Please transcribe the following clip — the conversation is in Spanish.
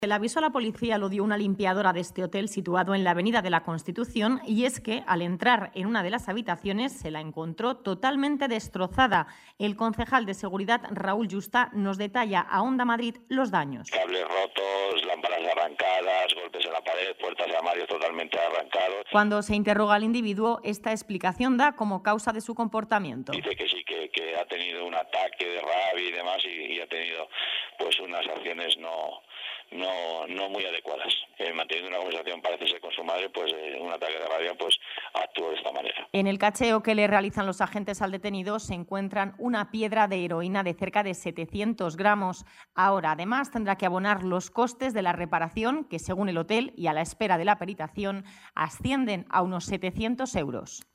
El aviso a la policía lo dio una limpiadora de este hotel situado en la Avenida de la Constitución, y es que al entrar en una de las habitaciones se la encontró totalmente destrozada. El concejal de seguridad, Raúl Yusta, nos detalla a Onda Madrid los daños. Cables rotos, lámparas arrancadas, golpes en la pared, puertas de armarios totalmente arrancados. Cuando se interroga al individuo, esta explicación da como causa de su comportamiento. Dice que sí, que ha tenido un ataque de rabia y demás y ha tenido pues unas acciones no muy adecuadas. Manteniendo una conversación, parece ser, con su madre, pues un ataque de rabia, pues actuó de esta manera. En el cacheo que le realizan los agentes al detenido se encuentran una piedra de heroína de cerca de 700 gramos. Ahora, además, tendrá que abonar los costes de la reparación, que según el hotel y a la espera de la peritación, ascienden a unos 700 euros.